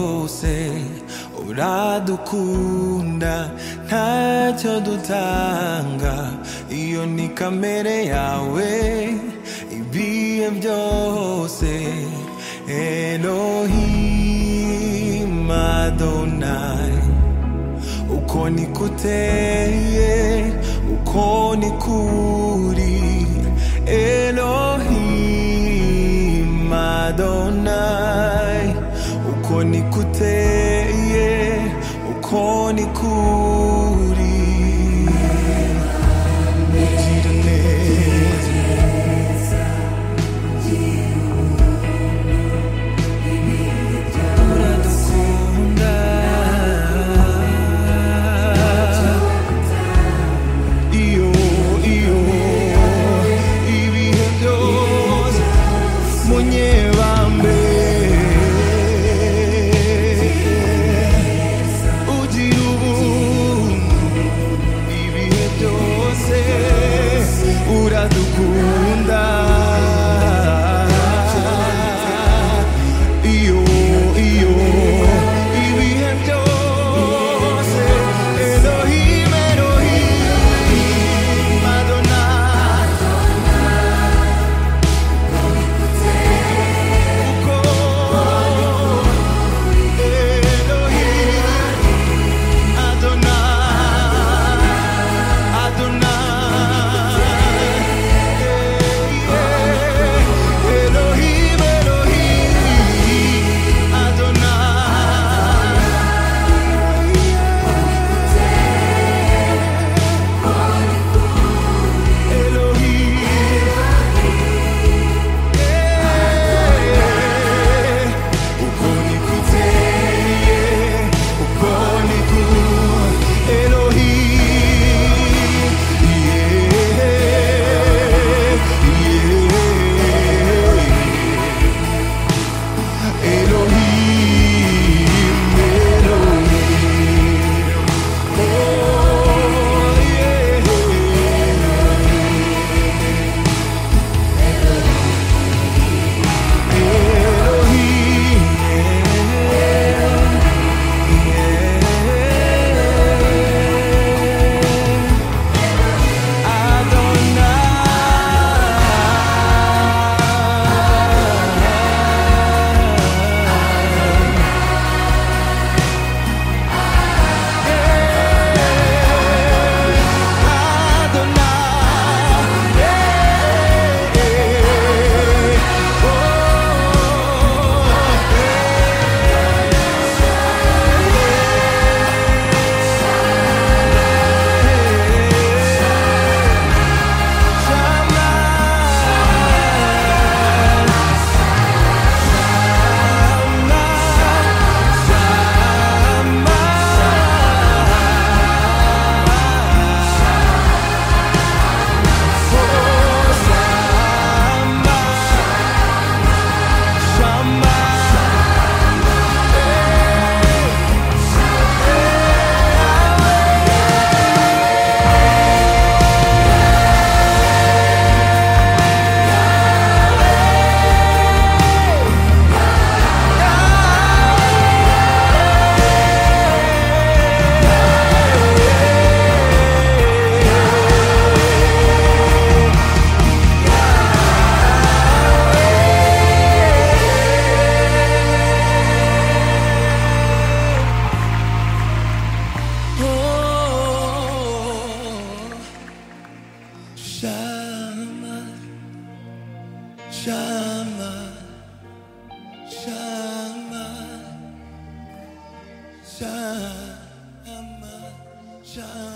byose uradukunda ntacyo dutanga, iyo ni kamere yawe ibihe byose. Elohim Adonai, uko nikuteye uko nikuri. Elohim Adonai, uko nikuteye uko nikuri. Ugira neza, uradukunda, iyo ibihe byose munyebambe. Ugira ubuntu ibihe byose uradukunda, iyo ibihe byose. Elohim Elohim Adonai, uko Elohim Adonai Adonai, Elohim Elohim Shama, Shama, Shama, Shama.